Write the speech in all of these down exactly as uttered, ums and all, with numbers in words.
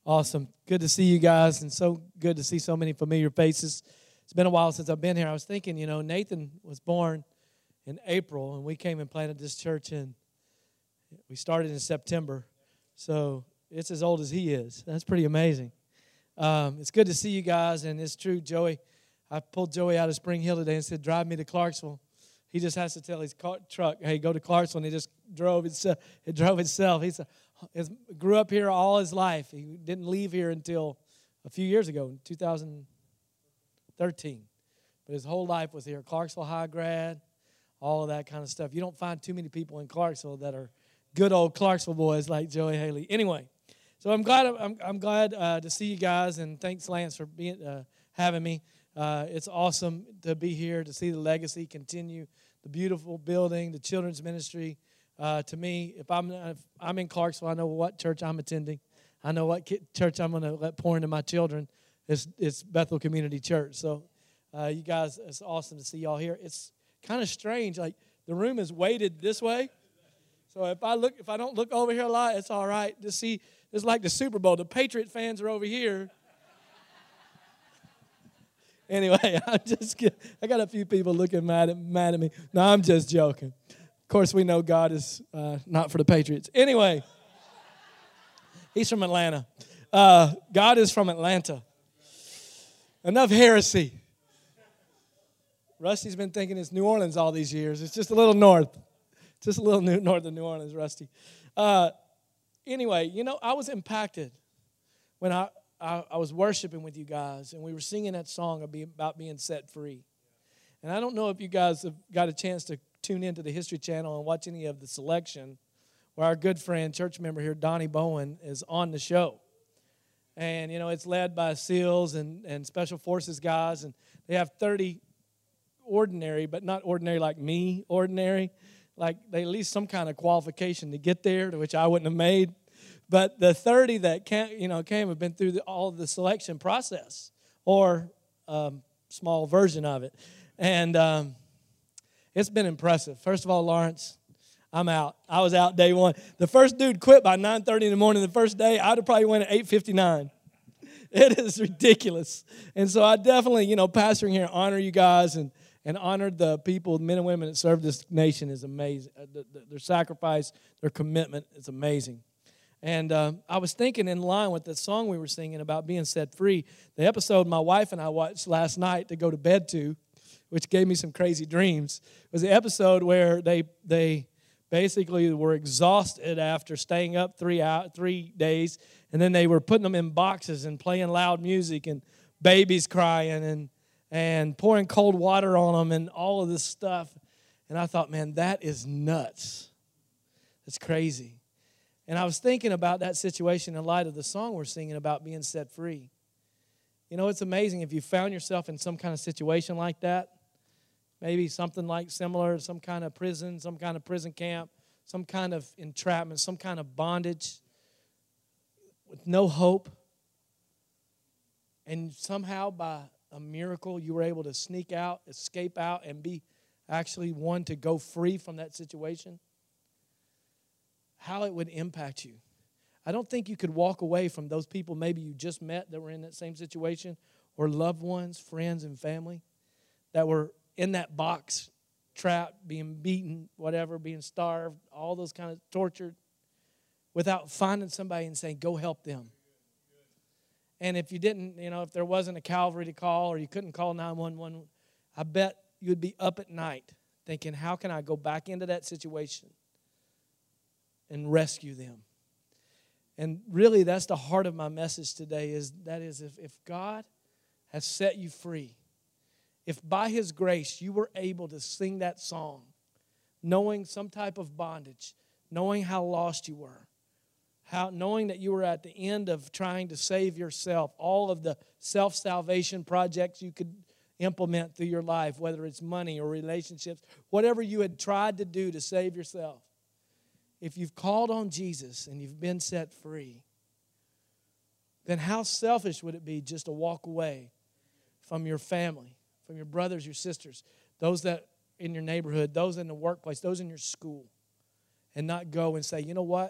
Awesome. Good to see you guys, and so good to see so many familiar faces. It's been a while since I've been here. I was thinking, you know, Nathan was born in April, and we came and planted this church in, we started in September, so it's as old as he is. That's pretty amazing. Um, it's good to see you guys, and it's true, Joey. I pulled Joey out of Spring Hill today and said, drive me to Clarksville. He just has to tell his car, truck, hey, go to Clarksville, and he just drove itself. It drove itself. He's a, he grew up here all his life. He didn't leave here until a few years ago, in two thousand thirteen. But his whole life was here. Clarksville High grad, all of that kind of stuff. You don't find too many people in Clarksville that are good old Clarksville boys like Joey Haley. Anyway, so I'm glad I'm, I'm glad uh, to see you guys, and thanks, Lance, for being uh, having me. Uh, it's awesome to be here, to see the legacy continue, the beautiful building, the children's ministry. Uh, to me, if I'm if I'm in Clarksville, I know what church I'm attending. I know what church I'm going to let pour into my children. It's, it's Bethel Community Church. So uh, you guys, it's awesome to see y'all here. It's kind of strange. Like, the room is weighted this way. So if I look, if I don't look over here a lot, it's all right. To see, it's like the Super Bowl. The Patriot fans are over here. Anyway, I'm just kidding. I got a few people looking mad at, mad at me. No, I'm just joking. Of course, we know God is uh, not for the Patriots. Anyway, he's from Atlanta. Uh, God is from Atlanta. Enough heresy. Rusty's been thinking it's New Orleans all these years. It's just a little north. Just a little new, north of New Orleans, Rusty. Uh, anyway, you know, I was impacted when I, I, I was worshiping with you guys, and we were singing that song about being set free. And I don't know if you guys have got a chance to tune into the History Channel and watch any of the selection where our good friend, church member here, Donnie Bowen, is on the show. And, you know, it's led by SEALs and, and Special Forces guys, and they have thirty ordinary, but not ordinary like me, ordinary. Like, they at least some kind of qualification to get there, to which I wouldn't have made. But the thirty that can't, you know, came have been through the, all of the selection process, or a um, small version of it. And um, it's been impressive. First of all, Lawrence, I'm out. I was out day one. The first dude quit by nine thirty in the morning the first day. I'd have probably went at eight fifty-nine. It is ridiculous. And so I definitely, you know, pastoring here, honor you guys and, and honor the people, men and women that serve this nation is amazing. The, the, their sacrifice, their commitment is amazing. And uh, I was thinking, in line with the song we were singing about being set free, the episode my wife and I watched last night to go to bed to, which gave me some crazy dreams, was the episode where they they basically were exhausted after staying up three out three days, and then they were putting them in boxes and playing loud music and babies crying and and pouring cold water on them and all of this stuff. And I thought, man, that is nuts. That's crazy. And I was thinking about that situation in light of the song we're singing about being set free. You know, it's amazing if you found yourself in some kind of situation like that. Maybe something like similar, some kind of prison, some kind of prison camp, some kind of entrapment, some kind of bondage with no hope. And somehow by a miracle you were able to sneak out, escape out, and be actually one to go free from that situation. How it would impact you. I don't think you could walk away from those people maybe you just met that were in that same situation, or loved ones, friends, and family that were in that box, trapped, being beaten, whatever, being starved, all those kind of tortured, without finding somebody and saying, go help them. And if you didn't, you know, if there wasn't a Calvary to call, or you couldn't call nine one one, I bet you'd be up at night thinking, how can I go back into that situation and rescue them? And really, that's the heart of my message today, is that is if, if God has set you free, if by His grace you were able to sing that song, knowing some type of bondage, knowing how lost you were, how knowing that you were at the end of trying to save yourself, all of the self-salvation projects you could implement through your life, whether it's money or relationships, whatever you had tried to do to save yourself, if you've called on Jesus and you've been set free, then how selfish would it be just to walk away from your family, from your brothers, your sisters, those that in your neighborhood, those in the workplace, those in your school, and not go and say, you know what?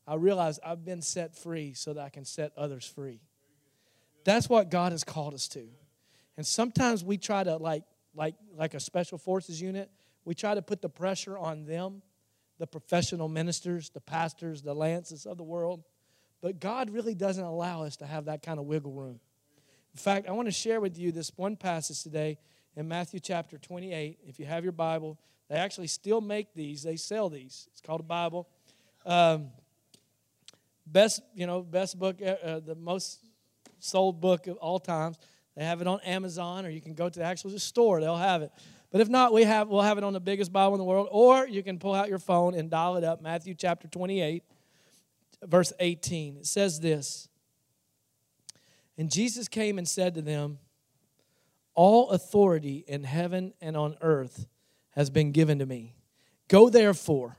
I realize I've been set free so that I can set others free. That's what God has called us to. And sometimes we try to, like, like, like a special forces unit, we try to put the pressure on them, the professional ministers, the pastors, the Lances of the world. But God really doesn't allow us to have that kind of wiggle room. In fact, I want to share with you this one passage today in Matthew chapter twenty-eight. If you have your Bible, they actually still make these. They sell these. It's called a Bible. Um, best, you know, best book, uh, the most sold book of all times. They have it on Amazon, or you can go to the actual store. They'll have it. But if not, we have, we'll have it on the biggest Bible in the world. Or you can pull out your phone and dial it up. Matthew chapter twenty-eight, verse eighteen. It says this. And Jesus came and said to them, all authority in heaven and on earth has been given to me. Go therefore.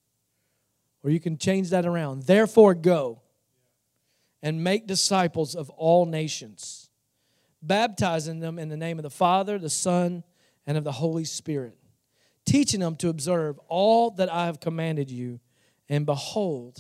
Or you can change that around. Therefore go and make disciples of all nations, baptizing them in the name of the Father, the Son, and of the Holy Spirit, teaching them to observe all that I have commanded you. And behold,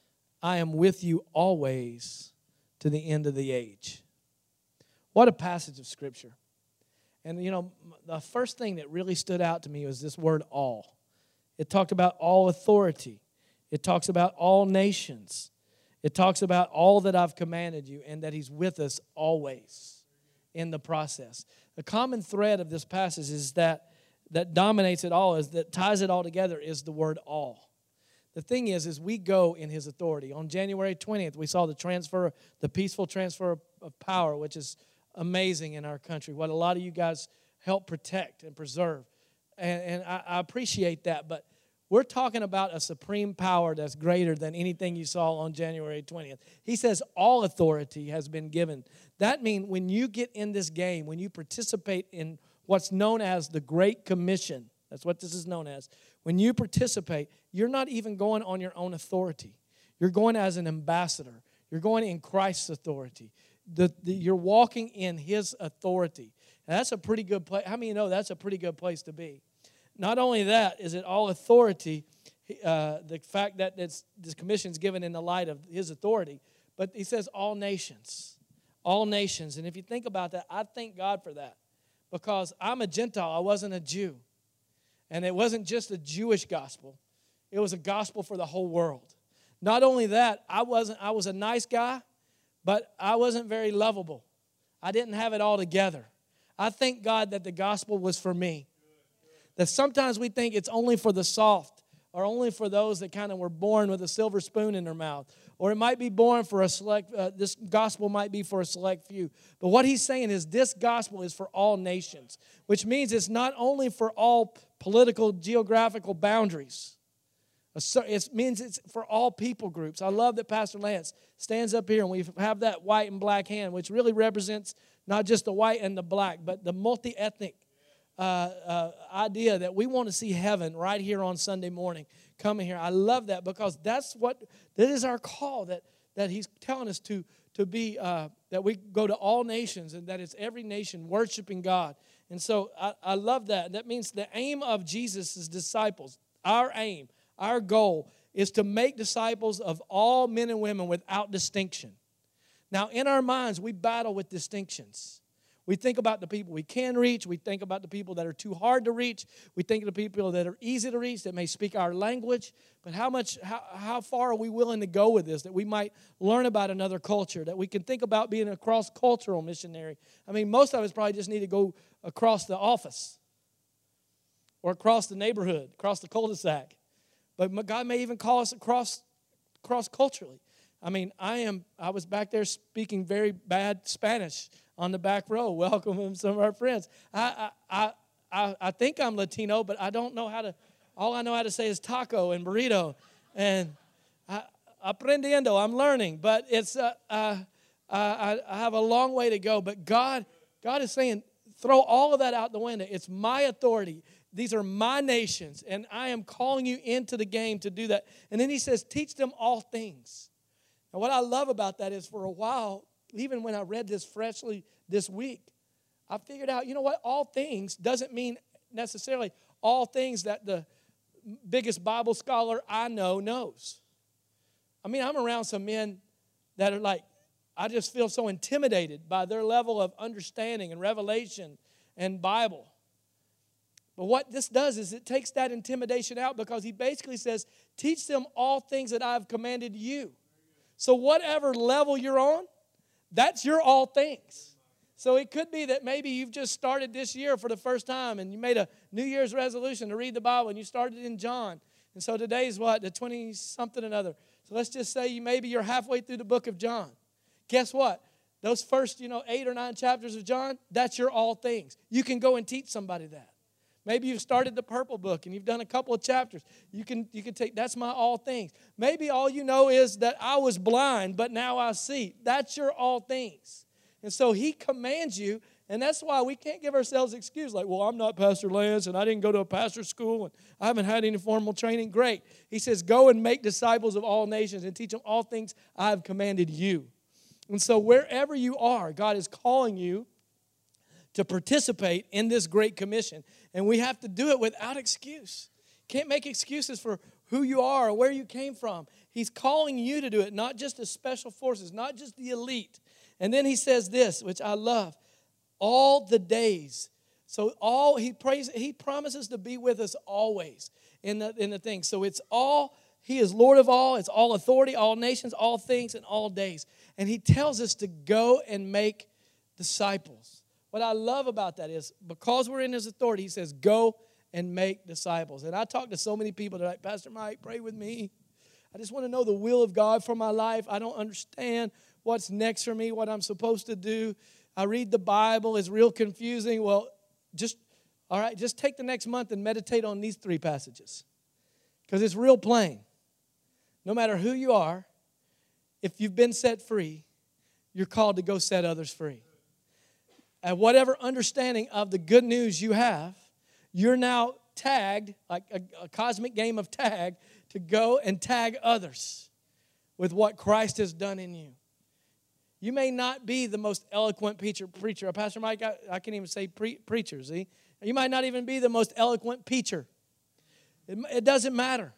I am with you always to the end of the age. What a passage of Scripture. And, you know, the first thing that really stood out to me was this word all. It talked about all authority. It talks about all nations. It talks about all that I've commanded you and that He's with us always in the process. The common thread of this passage is that that dominates it all, is that ties it all together, is the word all. The thing is, is we go in His authority. On January twentieth, we saw the transfer, the peaceful transfer of power, which is amazing in our country, what a lot of you guys help protect and preserve. And, and I, I appreciate that, but we're talking about a supreme power that's greater than anything you saw on January twentieth. He says all authority has been given. That means when you get in this game, when you participate in what's known as the Great Commission, that's what this is known as. When you participate, you're not even going on your own authority. You're going as an ambassador. You're going in Christ's authority. The, the, you're walking in His authority. And that's a pretty good place. How many of you know that's a pretty good place to be? Not only that, is it all authority, uh, the fact that this, this commission is given in the light of His authority, but He says all nations, all nations. And if you think about that, I thank God for that, because I'm a Gentile. I wasn't a Jew. And it wasn't just a Jewish gospel. It was a gospel for the whole world. Not only that, I wasn't. I was a nice guy, but I wasn't very lovable. I didn't have it all together. I thank God that the gospel was for me. That sometimes we think it's only for the soft, or only for those that kind of were born with a silver spoon in their mouth. Or it might be born for a select, uh, this gospel might be for a select few. But what he's saying is this gospel is for all nations, which means it's not only for all political, geographical boundaries. It means it's for all people groups. I love that Pastor Lance stands up here and we have that white and black hand, which really represents not just the white and the black, but the multi-ethnic Uh, uh, idea that we want to see heaven right here on Sunday morning coming here. I love that, because that's what, that is our call, that that He's telling us to, to be, uh, that we go to all nations, and that it's every nation worshiping God. And so I, I love that. That means the aim of Jesus' disciples, our aim, our goal, is to make disciples of all men and women without distinction. Now, in our minds, we battle with distinctions. We think about the people we can reach. We think about the people that are too hard to reach. We think of the people that are easy to reach, that may speak our language. But how much, how, how far are we willing to go with this, that we might learn about another culture, that we can think about being a cross-cultural missionary? I mean, most of us probably just need to go across the office or across the neighborhood, across the cul-de-sac. But God may even call us across cross-culturally. I mean, I am. I was back there speaking very bad Spanish on the back row, welcoming some of our friends. I, I, I, I think I'm Latino, but I don't know how to. All I know how to say is taco and burrito, and I, aprendiendo. I'm learning, but it's. Uh, uh, I, I have a long way to go. But God, God is saying, throw all of that out the window. It's my authority. These are my nations, and I am calling you into the game to do that. And then He says, teach them all things. And what I love about that is, for a while, even when I read this freshly this week, I figured out, you know what, all things doesn't mean necessarily all things that the biggest Bible scholar I know knows. I mean, I'm around some men that are like, I just feel so intimidated by their level of understanding and revelation and Bible. But what this does is it takes that intimidation out, because he basically says, teach them all things that I've commanded you. So whatever level you're on, that's your all things. So it could be that maybe you've just started this year for the first time and you made a New Year's resolution to read the Bible and you started in John. And so today's what? The twenty-something another. So let's just say you maybe you're halfway through the book of John. Guess what? Those first, you know, eight or nine chapters of John, that's your all things. You can go and teach somebody that. Maybe you've started the purple book and you've done a couple of chapters. You can, you can take, that's my all things. Maybe all you know is that I was blind, but now I see. That's your all things. And so he commands you, and that's why we can't give ourselves excuses like, well, I'm not Pastor Lance, and I didn't go to a pastor's school, and I haven't had any formal training. Great. He says, go and make disciples of all nations and teach them all things I have commanded you. And so wherever you are, God is calling you to participate in this great commission. And we have to do it without excuse. Can't make excuses for who you are or where you came from. He's calling you to do it, not just the special forces, not just the elite. And then he says this, which I love, all the days. So all he prays, he promises to be with us always in the in the thing. So it's all, he is Lord of all, it's all authority, all nations, all things, and all days. And he tells us to go and make disciples. What I love about that is, because we're in his authority, he says, go and make disciples. And I talk to so many people that are like, Pastor Mike, pray with me. I just want to know the will of God for my life. I don't understand what's next for me, what I'm supposed to do. I read the Bible. It's real confusing. Well, just, all right, just take the next month and meditate on these three passages, because it's real plain. No matter who you are, if you've been set free, you're called to go set others free. At whatever understanding of the good news you have, you're now tagged, like a, a cosmic game of tag, to go and tag others with what Christ has done in you. You may not be the most eloquent preacher. preacher. Pastor Mike, I, I can't even say pre- preacher, see? You might not even be the most eloquent preacher. It, it doesn't matter.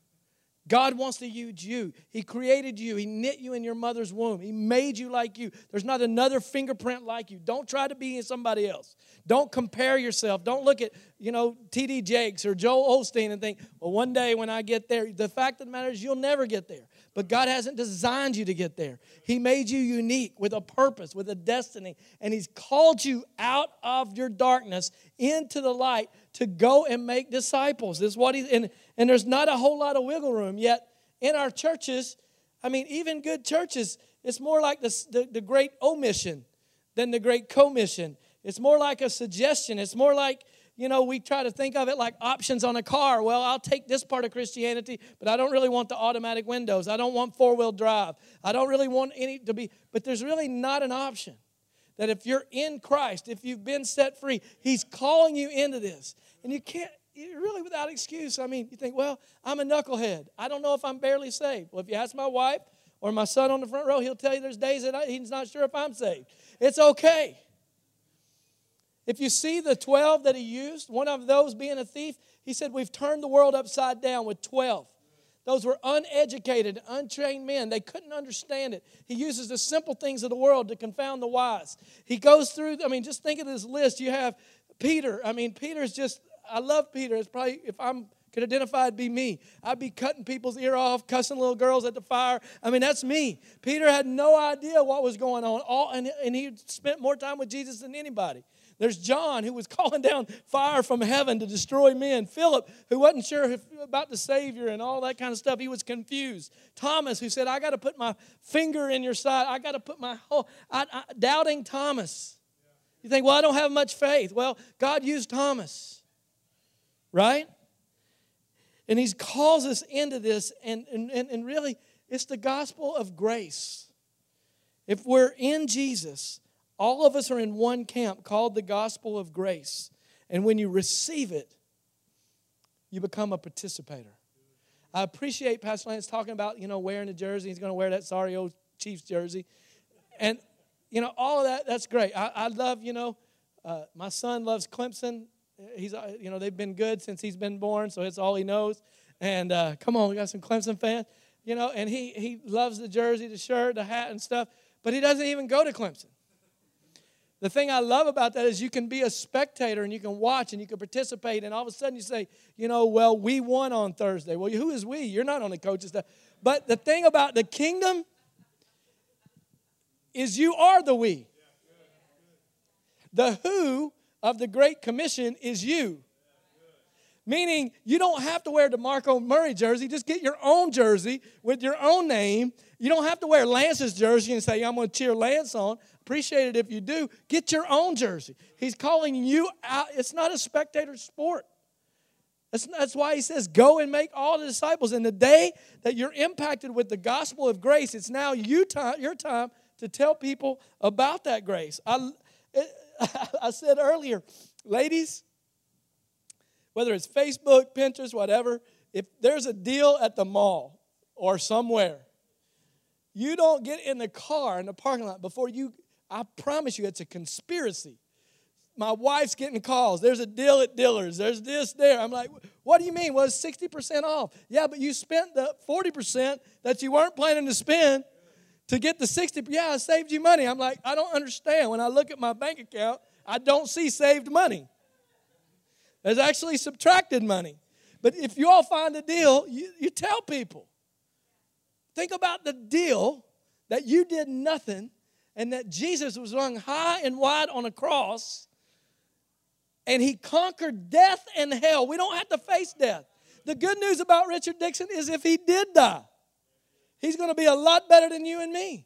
God wants to use you. He created you. He knit you in your mother's womb. He made you like you. There's not another fingerprint like you. Don't try to be somebody else. Don't compare yourself. Don't look at, you know, T D Jakes or Joel Osteen and think, well, one day when I get there. The fact of the matter is you'll never get there. But God hasn't designed you to get there. He made you unique with a purpose, with a destiny. And He's called you out of your darkness into the light to go and make disciples. This is what he, and, and there's not a whole lot of wiggle room. Yet in our churches, I mean, even good churches, it's more like the, the, the great omission than the great commission. It's more like a suggestion. It's more like, you know, we try to think of it like options on a car. Well, I'll take this part of Christianity, but I don't really want the automatic windows. I don't want four-wheel drive. I don't really want any to be, but there's really not an option. That if you're in Christ, if you've been set free, He's calling you into this. And you can't, you're really without excuse. I mean, you think, well, I'm a knucklehead. I don't know if I'm barely saved. Well, if you ask my wife or my son on the front row, he'll tell you there's days that I, he's not sure if I'm saved. It's okay. If you see the twelve that He used, one of those being a thief, He said, we've turned the world upside down with twelve. Those were uneducated, untrained men. They couldn't understand it. He uses the simple things of the world to confound the wise. He goes through, I mean, just think of this list. You have Peter. I mean, Peter's just, I love Peter. It's probably, if I could identify, it'd be me. I'd be cutting people's ear off, cussing little girls at the fire. I mean, that's me. Peter had no idea what was going on. All, and, and he spent more time with Jesus than anybody. There's John, who was calling down fire from heaven to destroy men. Philip, who wasn't sure if, about the Savior and all that kind of stuff. He was confused. Thomas, who said, I got to put my finger in your side. I got to put my whole, I, I, doubting Thomas. You think, well, I don't have much faith. Well, God used Thomas, right? And He calls us into this, and, and, and really, it's the gospel of grace. If we're in Jesus, all of us are in one camp called the gospel of grace. And when you receive it, you become a participator. I appreciate Pastor Lance talking about, you know, wearing a jersey. He's going to wear that sorry old Chiefs jersey. And, you know, all of that, that's great. I, I love, you know, uh, my son loves Clemson. He's, uh, you know, they've been good since he's been born, so it's all he knows. And uh, come on, we got some Clemson fans. you know, and he, he loves the jersey, the shirt, the hat and stuff, but he doesn't even go to Clemson. The thing I love about that is you can be a spectator and you can watch and you can participate, and all of a sudden you say, you know, well, we won on Thursday. Well, who is we? You're not on the coaching staff. But the thing about the kingdom is you are the we. The who of the Great Commission is you. Meaning you don't have to wear the DeMarco Murray jersey. Just get your own jersey with your own name. You don't have to wear Lance's jersey and say, I'm going to cheer Lance on. Appreciate it if you do. Get your own jersey. He's calling you out. It's not a spectator sport. That's, that's why he says, go and make all the disciples. And the day that you're impacted with the gospel of grace, it's now you time, your time to tell people about that grace. I, it, I said earlier, ladies, whether it's Facebook, Pinterest, whatever, if there's a deal at the mall or somewhere, you don't get in the car in the parking lot before you, I promise you, it's a conspiracy. My wife's getting calls. There's a deal at Dillard's. There's this there. I'm like, what do you mean? Well, it's sixty percent off. Yeah, but you spent the forty percent that you weren't planning to spend to get the sixty percent. Yeah, I saved you money. I'm like, I don't understand. When I look at my bank account, I don't see saved money. There's actually subtracted money. But if you all find a deal, you, you tell people. Think about the deal that you did nothing and that Jesus was hung high and wide on a cross and he conquered death and hell. We don't have to face death. The good news about Richard Dixon is if he did die, he's going to be a lot better than you and me.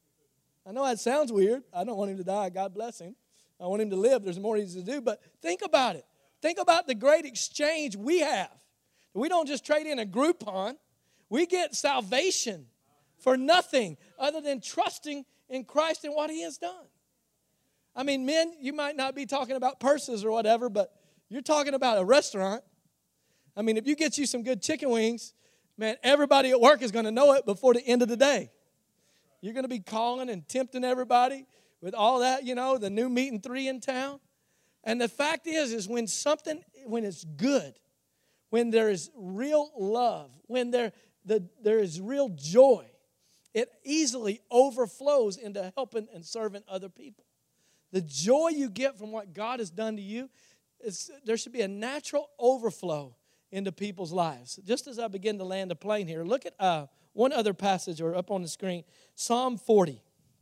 I know that sounds weird. I don't want him to die. God bless him. I want him to live. There's more he needs to do. But think about it. Think about the great exchange we have. We don't just trade in a Groupon. We get salvation for nothing other than trusting in Christ and what he has done. I mean, men, you might not be talking about purses or whatever, but you're talking about a restaurant. I mean, if you get you some good chicken wings, man, everybody at work is going to know it before the end of the day. You're going to be calling and tempting everybody with all that, you know, the new meat and three in town. And the fact is, is when something, when it's good, when there is real love, when there, the, there is real joy, it easily overflows into helping and serving other people. The joy you get from what God has done to you, is, there should be a natural overflow into people's lives. Just as I begin to land the plane here, look at uh, one other passage or up on the screen, Psalm forty.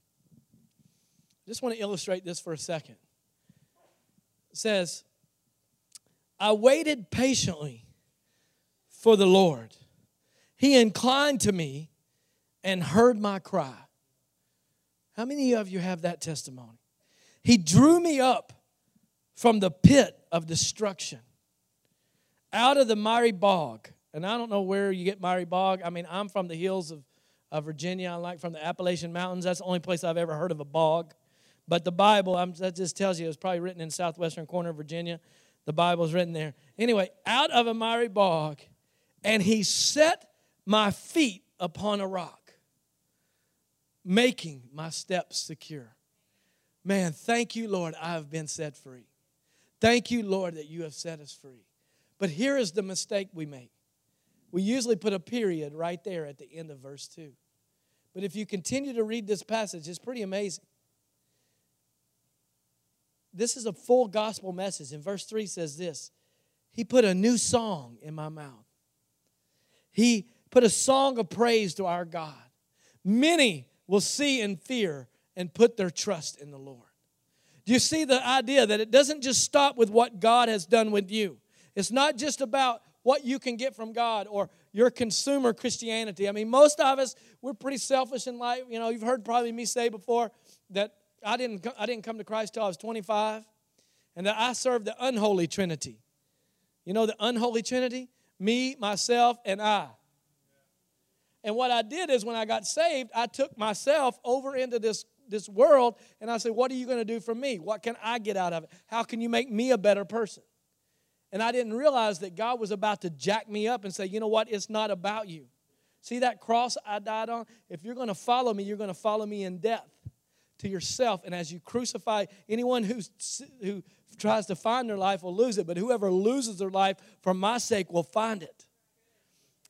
I just want to illustrate this for a second. It says, I waited patiently for the Lord. He inclined to me and heard my cry. How many of you have that testimony? He drew me up from the pit of destruction, out of the miry bog. And I don't know where you get miry bog. I mean, I'm from the hills of, of Virginia. I'm like from the Appalachian Mountains. That's the only place I've ever heard of a bog. But the Bible, I'm, that just tells you, it was probably written in southwestern corner of Virginia. The Bible's written there. Anyway, out of a miry bog, and he set my feet upon a rock, making my steps secure. Man, thank you, Lord, I have been set free. Thank you, Lord, that you have set us free. But here is the mistake we make. We usually put a period right there at the end of verse two. But if you continue to read this passage, it's pretty amazing. This is a full gospel message. And verse three says this, he put a new song in my mouth. He put a song of praise to our God. Many will see and fear and put their trust in the Lord. Do you see the idea that it doesn't just stop with what God has done with you? It's not just about what you can get from God or your consumer Christianity. I mean, most of us, we're pretty selfish in life. You know, you've heard probably me say before that I didn't, I didn't come to Christ till I was twenty-five, and that I served the unholy Trinity. You know the unholy Trinity? Me, myself, and I. And what I did is when I got saved, I took myself over into this, this world, and I said, what are you going to do for me? What can I get out of it? How can you make me a better person? And I didn't realize that God was about to jack me up and say, you know what? It's not about you. See that cross I died on? If you're going to follow me, you're going to follow me in death to yourself. And as you crucify, anyone who's, who tries to find their life will lose it. But whoever loses their life for my sake will find it.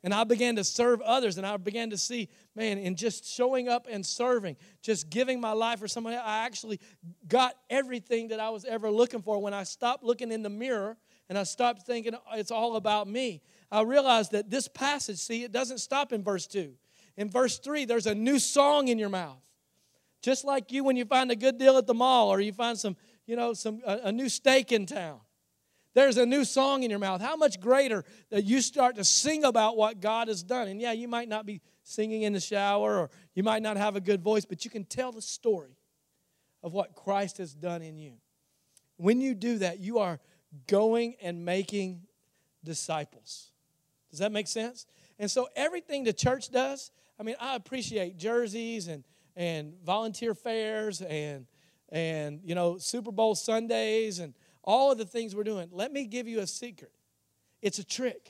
And I began to serve others, and I began to see, man, in just showing up and serving, just giving my life for someone else, I actually got everything that I was ever looking for. When I stopped looking in the mirror and I stopped thinking it's all about me, I realized that this passage, see, it doesn't stop in verse two. In verse three, there's a new song in your mouth. Just like you when you find a good deal at the mall or you find some, you know, some a, a new steak in town. There's a new song in your mouth. How much greater that you start to sing about what God has done. And yeah, you might not be singing in the shower or you might not have a good voice, but you can tell the story of what Christ has done in you. When you do that, you are going and making disciples. Does that make sense? And so everything the church does, I mean, I appreciate jerseys and, and volunteer fairs and, and, you know, Super Bowl Sundays and all of the things we're doing. Let me give you a secret. It's a trick.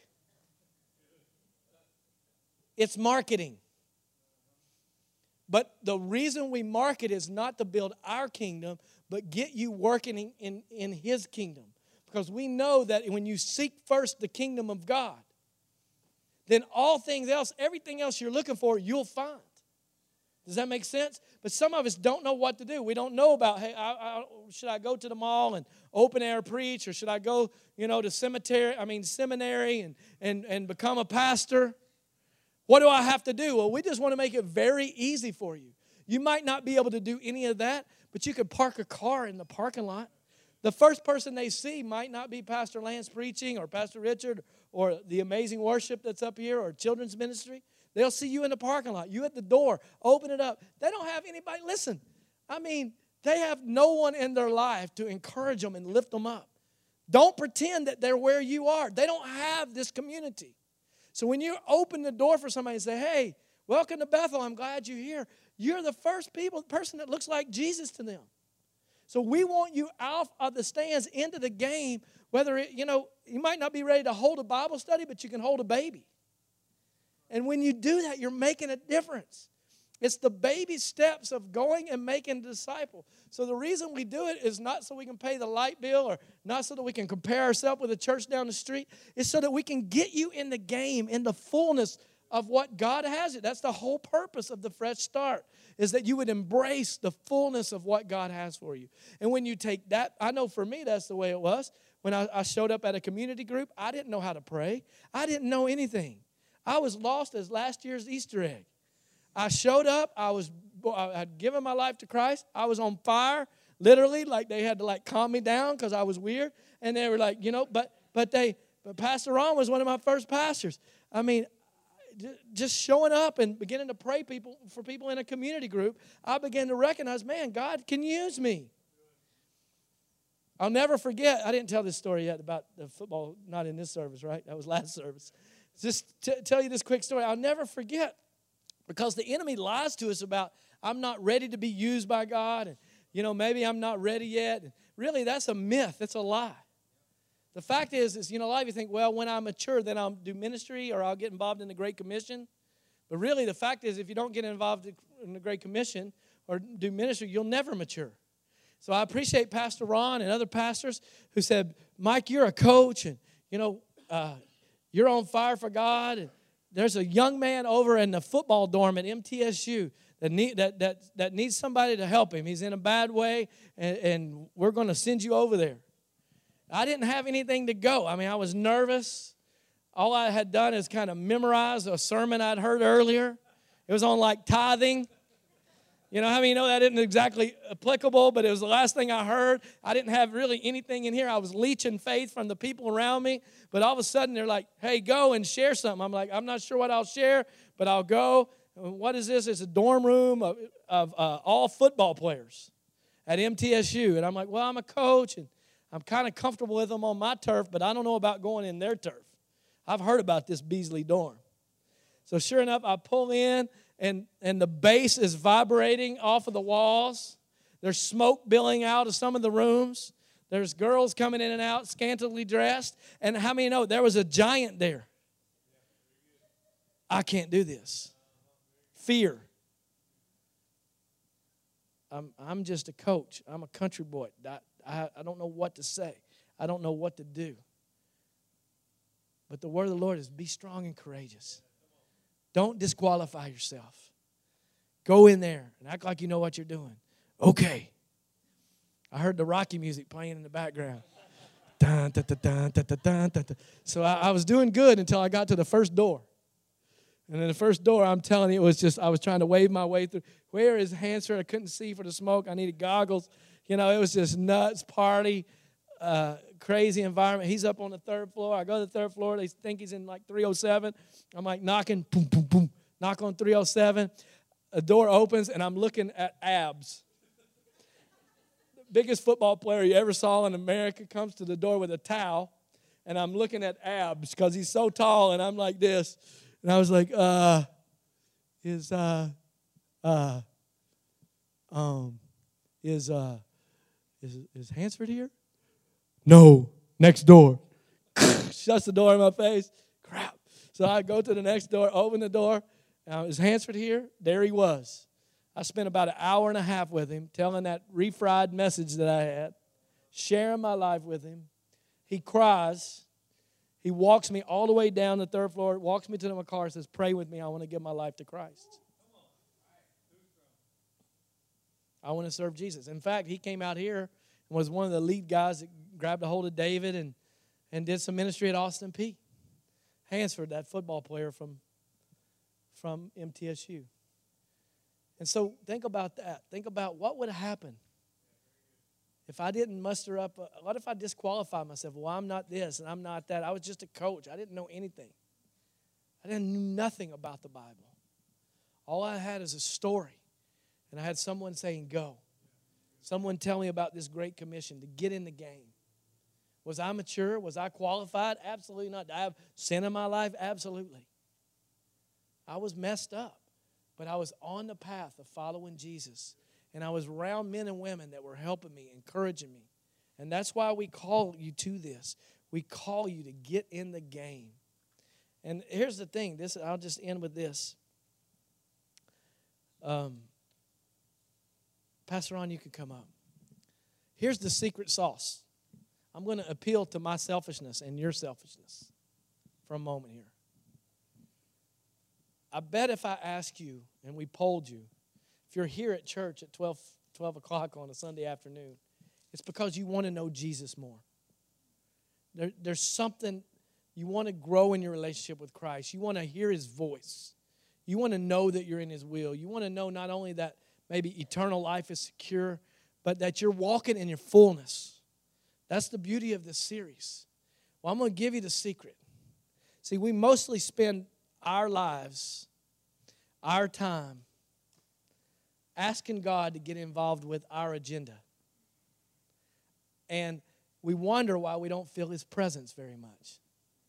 It's marketing. But the reason we market is not to build our kingdom, but get you working in, in, in His kingdom. Because we know that when you seek first the kingdom of God, then all things else, everything else you're looking for, you'll find. Does that make sense? But some of us don't know what to do. We don't know about, hey, I, I, should I go to the mall and open air preach, or should I go, you know, to cemetery, I mean seminary and, and, and become a pastor? What do I have to do? Well, we just want to make it very easy for you. You might not be able to do any of that, but you could park a car in the parking lot. The first person they see might not be Pastor Lance preaching or Pastor Richard or the amazing worship that's up here or children's ministry. They'll see you in the parking lot. You at the door. Open it up. They don't have anybody. Listen, I mean, they have no one in their life to encourage them and lift them up. Don't pretend that they're where you are. They don't have this community. So when you open the door for somebody and say, hey, welcome to Bethel, I'm glad you're here, you're the first people, person that looks like Jesus to them. So we want you out of the stands into the game, whether, it, you know, you might not be ready to hold a Bible study, but you can hold a baby. And when you do that, you're making a difference. It's the baby steps of going and making a disciple. So the reason we do it is not so we can pay the light bill or not so that we can compare ourselves with a church down the street. It's so that we can get you in the game, in the fullness of what God has it. That's the whole purpose of the Fresh Start, is that you would embrace the fullness of what God has for you. And when you take that, I know for me that's the way it was. When I, I showed up at a community group, I didn't know how to pray. I didn't know anything. I was lost as last year's Easter egg. I showed up. I was I had given my life to Christ. I was on fire, literally, like they had to like calm me down because I was weird. And they were like, you know, but but they but Pastor Ron was one of my first pastors. I mean, just showing up and beginning to pray people for people in a community group, I began to recognize, man, God can use me. I'll never forget. I didn't tell this story yet about the football, not in this service, right? That was last service. Just to tell you this quick story. I'll never forget, because the enemy lies to us about, I'm not ready to be used by God, and, you know, maybe I'm not ready yet. And really, that's a myth. It's a lie. The fact is, is, you know, a lot of you think, well, when I mature, then I'll do ministry or I'll get involved in the Great Commission. But really, the fact is, if you don't get involved in the Great Commission or do ministry, you'll never mature. So I appreciate Pastor Ron and other pastors who said, Mike, you're a coach, and, you know, uh, you're on fire for God. And there's a young man over in the football dorm at M T S U that, need, that, that, that needs somebody to help him. He's in a bad way, and, and we're going to send you over there. I didn't have anything to go. I mean, I was nervous. All I had done is kind of memorize a sermon I'd heard earlier. It was on, like, tithing. You know, how many know that isn't exactly applicable, but it was the last thing I heard. I didn't have really anything in here. I was leeching faith from the people around me. But all of a sudden, they're like, hey, go and share something. I'm like, I'm not sure what I'll share, but I'll go. What is this? It's a dorm room of, of uh, all football players at M T S U. And I'm like, well, I'm a coach, and I'm kind of comfortable with them on my turf, but I don't know about going in their turf. I've heard about this Beasley dorm. So sure enough, I pull in, and, and the bass is vibrating off of the walls. There's smoke billowing out of some of the rooms. There's girls coming in and out, scantily dressed. And how many know there was a giant there? I can't do this. Fear. I'm, I'm just a coach. I'm a country boy. I, I, I don't know what to say. I don't know what to do. But the word of the Lord is be strong and courageous. Don't disqualify yourself. Go in there and act like you know what you're doing. Okay. I heard the Rocky music playing in the background. Dun, dun, dun, dun, dun, dun, dun, dun, dun. So I, I was doing good until I got to the first door. And then the first door, I'm telling you, it was just, I was trying to wave my way through. Where is Hansford? I couldn't see for the smoke. I needed goggles. You know, it was just nuts, party, uh, crazy environment. He's up on the third floor. I go to the third floor. They think he's in like three oh seven. I'm like knocking, boom, boom, boom, knock on three oh seven. A door opens, and I'm looking at abs. The biggest football player you ever saw in America comes to the door with a towel, and I'm looking at abs because he's so tall, and I'm like this. And I was like, uh, is, uh, uh, um, is, uh, is, is Hansford here? No, next door. Shuts the door in my face. Crap. So I go to the next door, open the door. Now, is Hansford here? There he was. I spent about an hour and a half with him, telling that refried message that I had, sharing my life with him. He cries. He walks me all the way down the third floor, walks me to my car, says, pray with me. I want to give my life to Christ. I want to serve Jesus. In fact, he came out here and was one of the lead guys that grabbed a hold of David and, and did some ministry at Austin Peay. Hansford, that football player from, from M T S U. And so think about that. Think about what would happen if I didn't muster up. A, what if I disqualified myself? Well, I'm not this and I'm not that. I was just a coach. I didn't know anything. I didn't know nothing about the Bible. All I had is a story. And I had someone saying, go. Someone tell me about this great commission to get in the game. Was I mature? Was I qualified? Absolutely not. Did I have sin in my life? Absolutely. I was messed up. But I was on the path of following Jesus. And I was around men and women that were helping me, encouraging me. And that's why we call you to this. We call you to get in the game. And here's the thing. This I'll just end with this. Um, Pastor Ron, you could come up. Here's the secret sauce. I'm going to appeal to my selfishness and your selfishness for a moment here. I bet if I ask you and we polled you, if you're here at church at twelve, twelve o'clock on a Sunday afternoon, it's because you want to know Jesus more. There, there's something, you want to grow in your relationship with Christ. You want to hear His voice. You want to know that you're in His will. You want to know not only that maybe eternal life is secure, but that you're walking in your fullness. That's the beauty of this series. Well, I'm going to give you the secret. See, we mostly spend our lives, our time, asking God to get involved with our agenda. And we wonder why we don't feel His presence very much.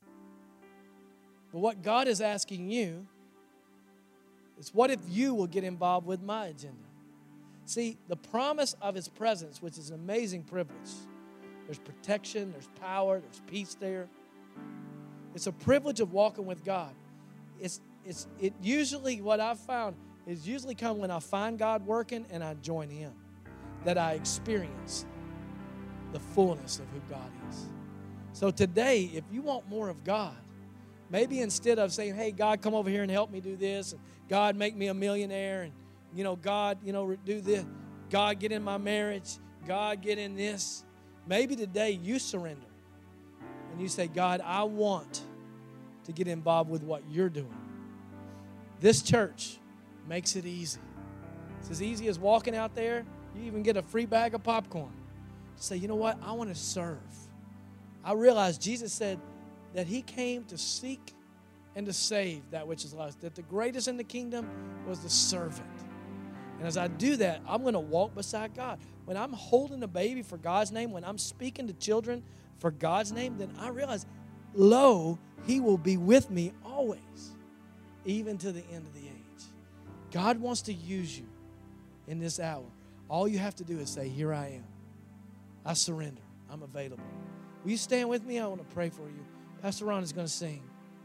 But what God is asking you is, what if you will get involved with my agenda? See, the promise of His presence, which is an amazing privilege. There's protection, there's power, there's peace there. It's a privilege of walking with God. It's, it's, it usually, what I've found, is usually come when I find God working and I join Him, that I experience the fullness of who God is. So today, if you want more of God, maybe instead of saying, hey, God, come over here and help me do this, and God, make me a millionaire, and, you know, God, you know, do this, God, get in my marriage, God, get in this, maybe today you surrender and you say, God, I want to get involved with what you're doing. This church makes it easy. It's as easy as walking out there. You even get a free bag of popcorn. Say, you know what? I want to serve. I realize Jesus said that He came to seek and to save that which is lost. That the greatest in the kingdom was the servant. And as I do that, I'm going to walk beside God. When I'm holding a baby for God's name, when I'm speaking to children for God's name, then I realize, lo, He will be with me always, even to the end of the age. God wants to use you in this hour. All you have to do is say, here I am. I surrender. I'm available. Will you stand with me? I want to pray for you. Pastor Ron is going to sing.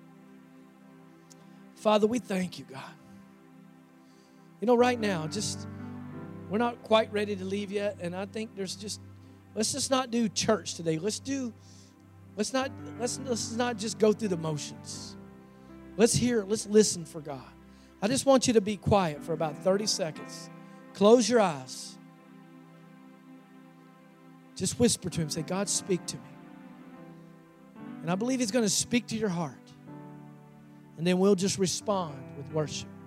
Father, we thank you, God. You know, right now, just, we're not quite ready to leave yet, and I think there's just, let's just not do church today. Let's do, let's not, let's, let's not just go through the motions. Let's hear, let's listen for God. I just want you to be quiet for about thirty seconds. Close your eyes. Just whisper to Him. Say, God, speak to me. And I believe He's going to speak to your heart. And then we'll just respond with worship.